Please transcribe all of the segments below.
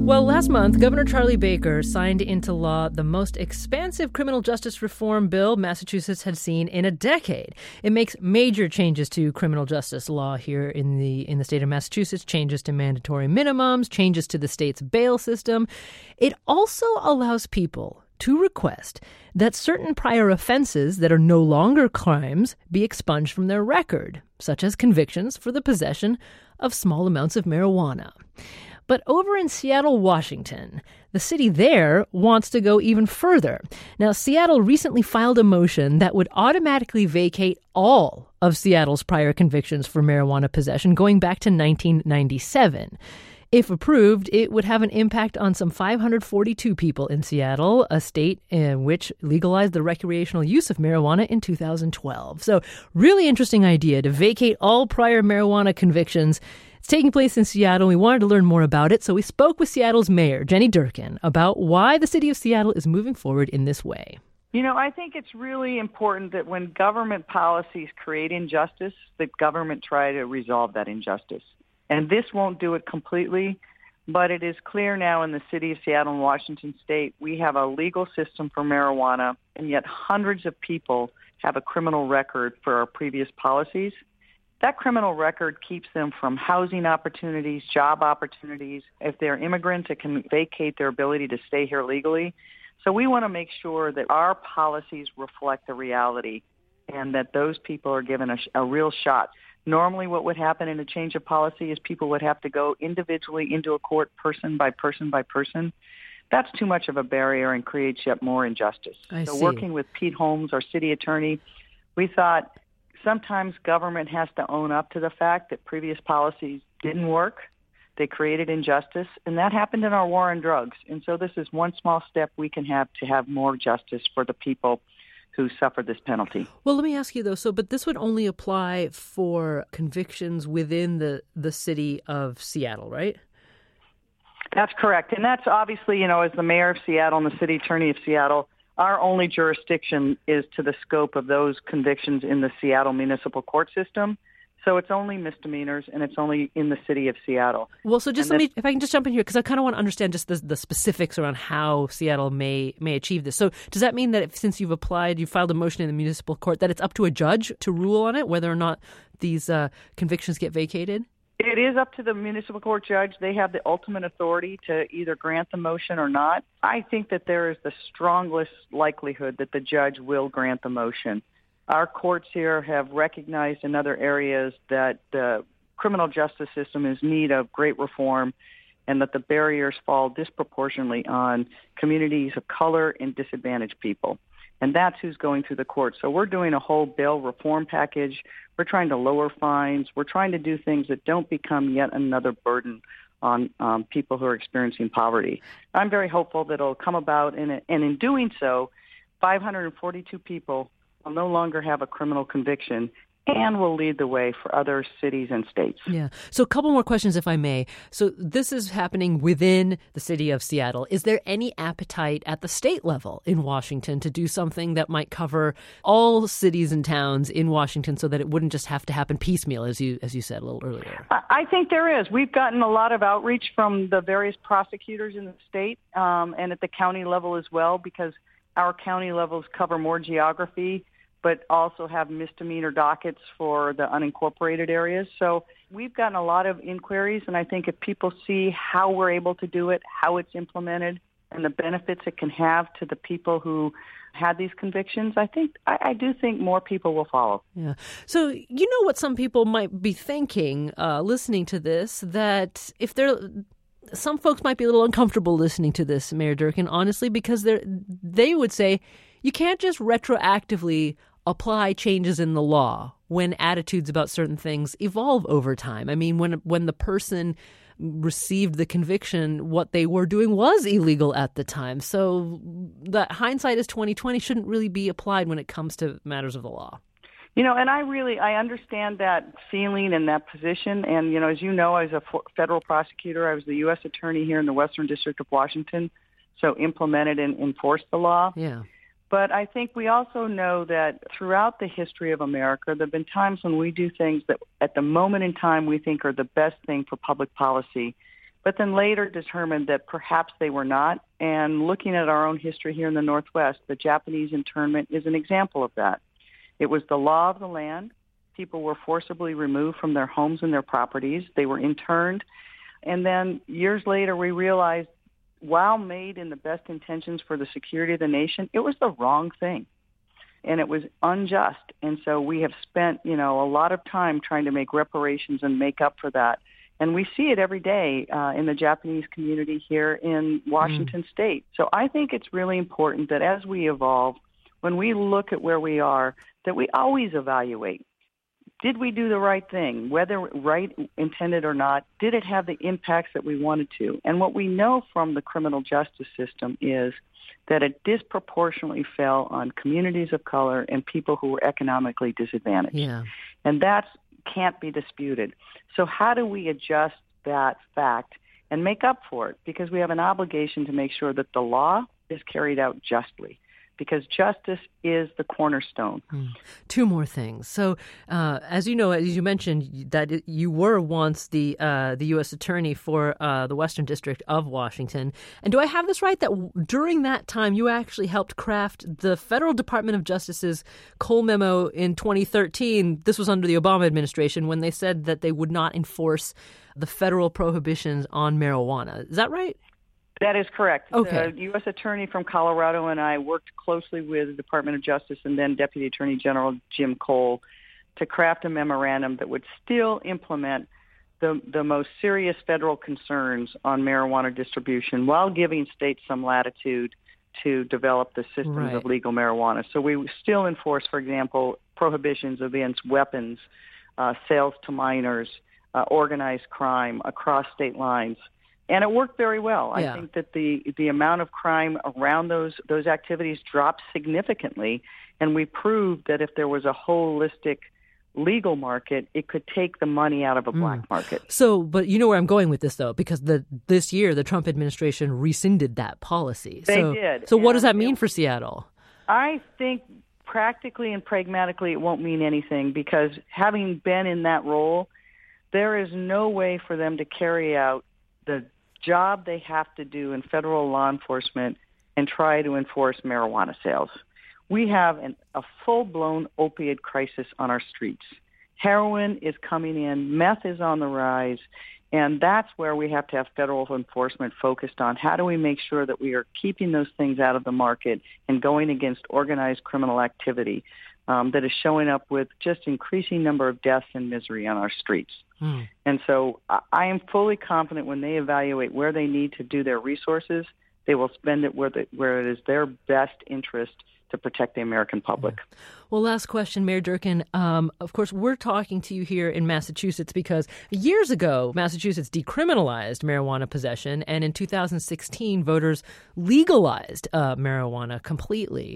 Well, last month, Governor Charlie Baker signed into law the most expansive criminal justice reform bill Massachusetts had seen in a decade. It makes major changes to criminal justice law here in the state of Massachusetts, changes to mandatory minimums, changes to the state's bail system. It also allows people to request that certain prior offenses that are no longer crimes be expunged from their record, such as convictions for the possession of small amounts of marijuana. But over in Seattle, Washington, the city there wants to go even further. Now, Seattle recently filed a motion that would automatically vacate all of Seattle's prior convictions for marijuana possession going back to 1997. If approved, it would have an impact on some 542 people in Seattle, a state in which legalized the recreational use of marijuana in 2012. So, really interesting idea to vacate all prior marijuana convictions. It's taking place in Seattle. We wanted to learn more about it, so we spoke with Seattle's mayor, Jenny Durkan, about why the city of Seattle is moving forward in this way. You know, I think it's really important that when government policies create injustice, that government try to resolve that injustice. And this won't do it completely, but it is clear now in the city of Seattle and Washington state, we have a legal system for marijuana, and yet hundreds of people have a criminal record for our previous policies. That criminal record keeps them from housing opportunities, job opportunities. If they're immigrants, it can vacate their ability to stay here legally. So we want to make sure that our policies reflect the reality and that those people are given a real shot. Normally what would happen in a change of policy is people would have to go individually into a court person by person by person. That's too much of a barrier and creates yet more injustice. So working with Pete Holmes, our city attorney, we thought sometimes government has to own up to the fact that previous policies didn't work. They created injustice, and that happened in our war on drugs. And so this is one small step we can have to have more justice for the people who suffered this penalty. Well, let me ask you, though, but this would only apply for convictions within the city of Seattle, right? That's correct. And that's obviously, as the mayor of Seattle and the city attorney of Seattle, our only jurisdiction is to the scope of those convictions in the Seattle municipal court system. So it's only misdemeanors, and it's only in the city of Seattle. Well, so just if I can just jump in here, because I kind of want to understand just the specifics around how Seattle may achieve this. So does that mean that since you filed a motion in the municipal court, that it's up to a judge to rule on it, whether or not these convictions get vacated? It is up to the municipal court judge. They have the ultimate authority to either grant the motion or not. I think that there is the strongest likelihood that the judge will grant the motion. Our courts here have recognized in other areas that the criminal justice system is in need of great reform and that the barriers fall disproportionately on communities of color and disadvantaged people. And that's who's going through the court. So we're doing a whole bail reform package. We're trying to lower fines. We're trying to do things that don't become yet another burden on people who are experiencing poverty. I'm very hopeful that it'll come about, and in doing so, 542 people will no longer have a criminal conviction and will lead the way for other cities and states. Yeah. So a couple more questions, if I may. So this is happening within the city of Seattle. Is there any appetite at the state level in Washington to do something that might cover all cities and towns in Washington so that it wouldn't just have to happen piecemeal, as you said a little earlier? I think there is. We've gotten a lot of outreach from the various prosecutors in the state and at the county level as well, because our county levels cover more geography but also have misdemeanor dockets for the unincorporated areas. So we've gotten a lot of inquiries, and I think if people see how we're able to do it, how it's implemented, and the benefits it can have to the people who had these convictions, I do think more people will follow. Yeah. So you know what some people might be thinking listening to this, that if some folks might be a little uncomfortable listening to this, Mayor Durkan, honestly, because they would say you can't just retroactively apply changes in the law when attitudes about certain things evolve over time. I mean, when the person received the conviction, what they were doing was illegal at the time. So that hindsight is 20/20 shouldn't really be applied when it comes to matters of the law. And I understand that feeling and that position. And, as you know, I was a federal prosecutor. I was the U.S. attorney here in the Western District of Washington, so implemented and enforced the law. Yeah. But I think we also know that throughout the history of America, there have been times when we do things that at the moment in time we think are the best thing for public policy, but then later determined that perhaps they were not. And looking at our own history here in the Northwest, the Japanese internment is an example of that. It was the law of the land. People were forcibly removed from their homes and their properties. They were interned. And then years later, we realized, while made in the best intentions for the security of the nation, it was the wrong thing. And it was unjust. And so we have spent, a lot of time trying to make reparations and make up for that. And we see it every day in the Japanese community here in Washington State. So I think it's really important that as we evolve, when we look at where we are, that we always evaluate. Did we do the right thing? Whether right intended or not, did it have the impacts that we wanted to? And what we know from the criminal justice system is that it disproportionately fell on communities of color and people who were economically disadvantaged. Yeah. And that can't be disputed. So how do we adjust that fact and make up for it? Because we have an obligation to make sure that the law is carried out justly, because justice is the cornerstone. Two more things. So, as you know, as you mentioned, that you were once the U.S. Attorney for the Western District of Washington. And do I have this right, that during that time you actually helped craft the Federal Department of Justice's Cole Memo in 2013? This was under the Obama administration, when they said that they would not enforce the federal prohibitions on marijuana. Is that right? That is correct. Okay. The U.S. Attorney from Colorado and I worked closely with the Department of Justice and then Deputy Attorney General Jim Cole to craft a memorandum that would still implement the most serious federal concerns on marijuana distribution while giving states some latitude to develop the systems of legal marijuana. So we still enforce, for example, prohibitions against weapons, sales to minors, organized crime across state lines. And it worked very well. Yeah. I think that the amount of crime around those activities dropped significantly, and we proved that if there was a holistic legal market, it could take the money out of a black market. So, but you know where I'm going with this, though, because this year the Trump administration rescinded that policy. They did. So what does that mean for Seattle? I think practically and pragmatically it won't mean anything, because having been in that role, there is no way for them to carry out the job they have to do in federal law enforcement and try to enforce marijuana sales. We have a full-blown opioid crisis on our streets. Heroin is coming in, meth is on the rise, and that's where we have to have federal enforcement focused on how do we make sure that we are keeping those things out of the market and going against organized criminal activity that is showing up with just increasing number of deaths and misery on our streets. And so I am fully confident when they evaluate where they need to do their resources, they will spend it where it is their best interest to protect the American public. Well, last question, Mayor Durkan. Of course, we're talking to you here in Massachusetts because years ago, Massachusetts decriminalized marijuana possession, and in 2016, voters legalized marijuana completely.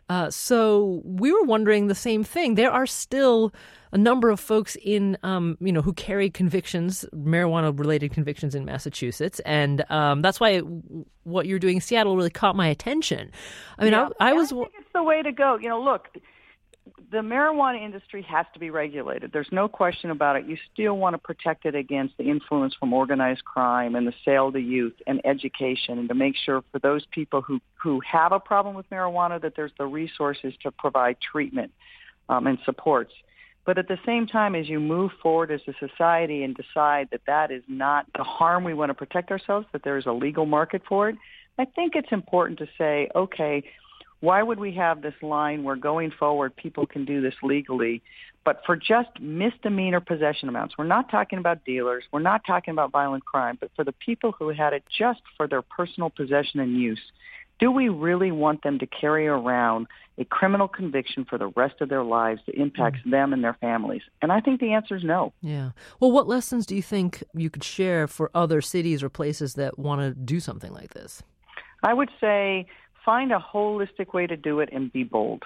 So we were wondering the same thing. There are still a number of folks in, who carry convictions, marijuana-related convictions in Massachusetts, and that's why what you're doing in Seattle really caught my attention. I mean, I think it's the way to go. Look, the marijuana industry has to be regulated. There's no question about it. You still want to protect it against the influence from organized crime and the sale to youth and education, and to make sure for those people who have a problem with marijuana that there's the resources to provide treatment and supports. But at the same time, as you move forward as a society and decide that that is not the harm we want to protect ourselves, that there is a legal market for it, I think it's important to say, okay, why would we have this line where going forward people can do this legally, but for just misdemeanor possession amounts? We're not talking about dealers. We're not talking about violent crime, but for the people who had it just for their personal possession and use. Do we really want them to carry around a criminal conviction for the rest of their lives that impacts them and their families? And I think the answer is no. Yeah. Well, what lessons do you think you could share for other cities or places that want to do something like this? I would say find a holistic way to do it and be bold.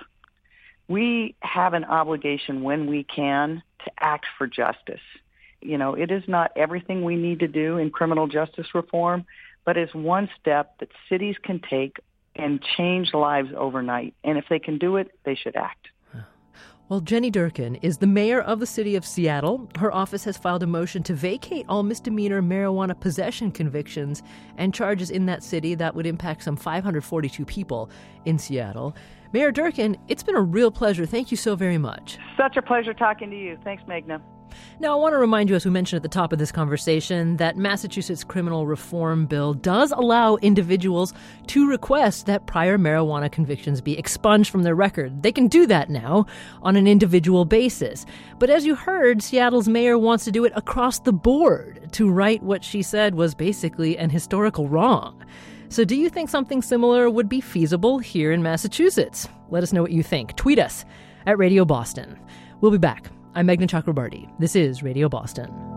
We have an obligation when we can to act for justice. It is not everything we need to do in criminal justice reform, but it's one step that cities can take and change lives overnight. And if they can do it, they should act. Well, Jenny Durkan is the mayor of the city of Seattle. Her office has filed a motion to vacate all misdemeanor marijuana possession convictions and charges in that city that would impact some 542 people in Seattle. Mayor Durkan, it's been a real pleasure. Thank you so very much. Such a pleasure talking to you. Thanks, Meghna. Now, I want to remind you, as we mentioned at the top of this conversation, that Massachusetts criminal reform bill does allow individuals to request that prior marijuana convictions be expunged from their record. They can do that now on an individual basis. But as you heard, Seattle's mayor wants to do it across the board to right what she said was basically an historical wrong. So do you think something similar would be feasible here in Massachusetts? Let us know what you think. Tweet us at Radio Boston. We'll be back. I'm Meghna Chakrabarti. This is Radio Boston.